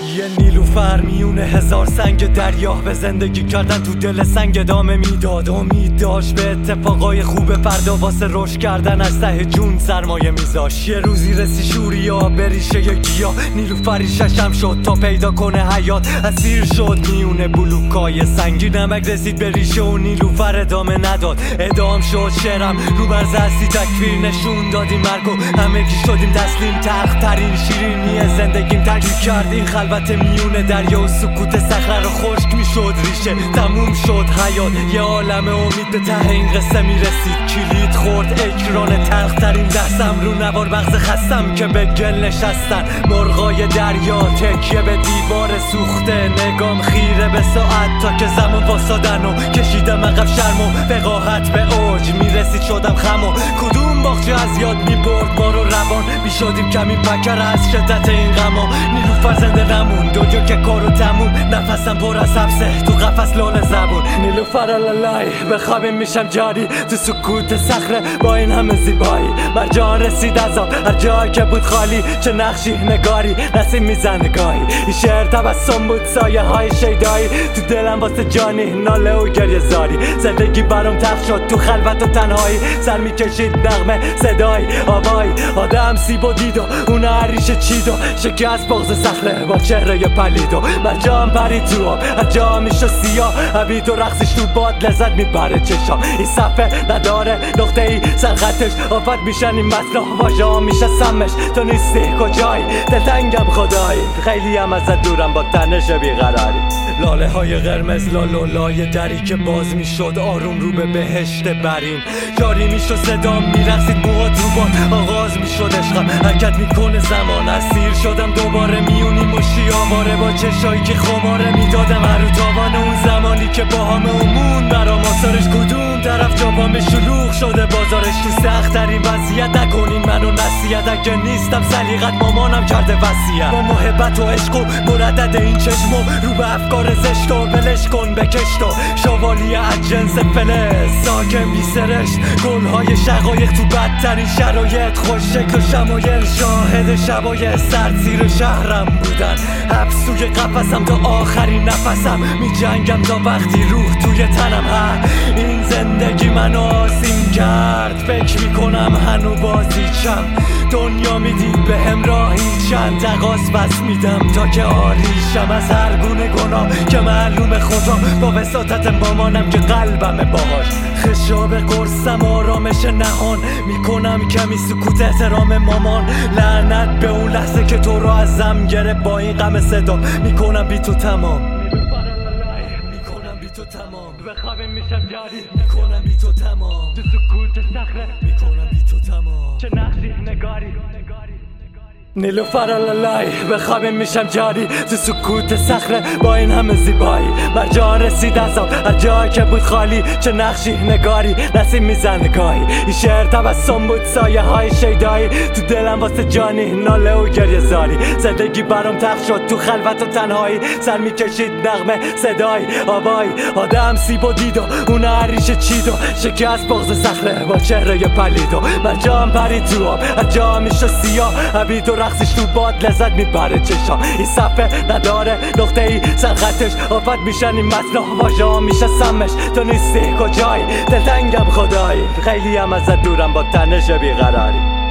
یه نیلوفر میونه هزار سنگ دریا، به زندگی کردن تو دل سنگ ادامه میداد. امید داشت به اتفاقای خوب فردا، واسه رشد کردن از ته جون سرمایه میذاش. یه روزی رسی شوریا به ریشه ی گیا، نیلوفری ششم شد تا پیدا کنه حیات. اسیر شد میونه بلوکای سنگی، نمک رسید به ریشه و نیلوفر ادامه نداد. ادام شد شعرم رو مرز هستی، تکفیر نشون دادیم مرگو همگی شدیم تسلیم. تلخ ترین شیرینی زندگیم ترکیب کرد این خلوت میونه دریا و سکوت صخره رو. خشک میشد ریشه، تموم شد حیات. یه عالم امید به ته این قصه میرسید. کلید خورد اکران تلخ ترین دستم، رو نوار مغز خستم که به گل نشستن. مرغای دریا تکیه به دیوار سوخته، نگام خیره به ساعت تا که زمان واسادن و کشیدم عقب. شرم و وقاحت به اوج میرسید، شدم خم و کدوم باغچه از یاد میبرد ما رو روان. میشدیم کمی پکر از شدت این غما. نیلوفر زنده نمون دو که کارو تموم، نفسم پر از حبسه تو قفس لال زبون. نیلوفر الالای بخوابیم میشم جاری تو سکوت صخره با این همه زیبایی. مرجان رسید از آب هر جایی که بود خالی، چه نقشی نگاری نسیم میزنه گاهی. این شعر تبسم بود سایه های شیدایی، تو دلم واسه جانی ناله و گریه زاری. زندگی برام تخت شد تو خلوت و تنهایی، سر میکشید نغمه صدای آوایی. آدم سیب و دید و اون عریش چید و شکست بغض صخره با چهره پلید و مرجان پرید تو آب هر جا میشه سیاه. عبید و رقصش تو باد لذت میبره چشام. این صفحه نداره نقطه ای سرخطش، آفت میشن این متنا واژه‌ها میشه سمش. تو نیستی کجایی دلتنگم خدایی، خیلی هم ازت دورم با تنش بیقراری. لاله های قرمز لالولای دری که باز میشد آروم رو به بهشت برین. جاری میشد صدام میرقصید موهات رو باد، آغاز میشد عشقم حرکت میکنه زمان. اسیر شدم دوباره میونی مشی آواره، با چشایی که خماره میدادم هر رو تاوان اون زمانی که با همه امون برام. آثارش کدوم طرف جوام شلوغ شده بازارش، تو سخت ترین وضعیت نکنین منو نصیحت. اگه نیستم سلیقت مامانم کرده وصیت. با محبت و عشق و مردد این چشم و رو به افکار زشت و ولش کن بکشت و شوالی از جنس فلز ساکن بی سرشت. گلهای شقایق تو بدترین شرایط، خوش شکل و شمایل شاهد شبای سرد زیر شهرم بودن. حبسوی قفسم تا آخرین نفسم، می جنگم تا وقتی روح توی تنم. این زندگی منو آسیم کرد، فکر میکنم هنو بازیچم. دنیا میدید به همراهی چند تقاس بس میدم تا که آریشم از هر گونه گناه که معلوم خدا. با وساطت مامانم که قلبمه باهاش، خشاب قرصم آرامش نهان میکنم کمی سکوت احترام مامان. لعنت به اون لحظه که تو رو ازم گرفت، با این غم صدا میکنم بی تو تمام. میکنم بی تو تمام، بخوابیم میشم جاری میکنم بی تو تمام. تو سکوت صخره میکنم بی تو تمام، چه نقشی نگاری. نیلوفر الالای بخوابیم میشم جاری تو سکوت صخره با این همه زیبایی. مرجان رسید از آب هر جایی که بود خالی، چه نقشی نگاری نسیم میزنه گاهی. این شعر تبسم بود سایه های شیدایی، تو دلم واسه جانی ناله و گریه زاری. زندگی برام تخت شد تو خلوت و تنهایی، سر میکشید نغمه صدای آوایی. آدم سیب و دید و اون عریش چید و شکست بغض صخره با چهره پلید و مرجان پرید تو آب هر جا میشه سیاه. عبید و رقصش تو باد لذت میبره چشام. این صفحه نداره نقطه ای سرخطش، آفت میشن این متنا واژه‌ها میشه سمش. تو نیستی کجایی دلتنگم خدایی، خیلی هم ازت دورم با تنش بیقراری.